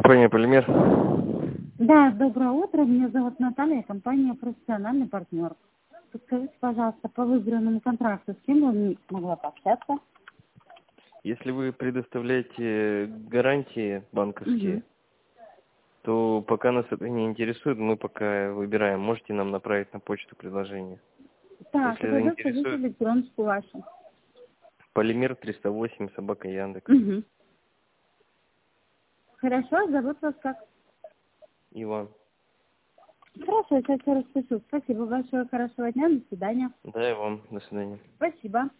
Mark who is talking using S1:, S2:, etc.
S1: Компания «Полимер».
S2: Да, доброе утро. Меня зовут Наталья, компания «Профессиональный партнер». Подскажите, пожалуйста, по выигранному контракту, с кем я могла пообщаться?
S1: Если вы предоставляете гарантии банковские, то пока нас это не интересует, мы пока выбираем. Можете нам направить на почту предложение.
S2: Так,
S1: Если
S2: тогда скажите
S1: заинтересует,
S2: электроночку вашу.
S1: Полимер 308, собака Яндекс.
S2: Хорошо, зовут вас как?
S1: Иван.
S2: Хорошо, сейчас все распишу. Спасибо большое, хорошего дня, до свидания.
S1: Да, и вам. До свидания.
S2: Спасибо.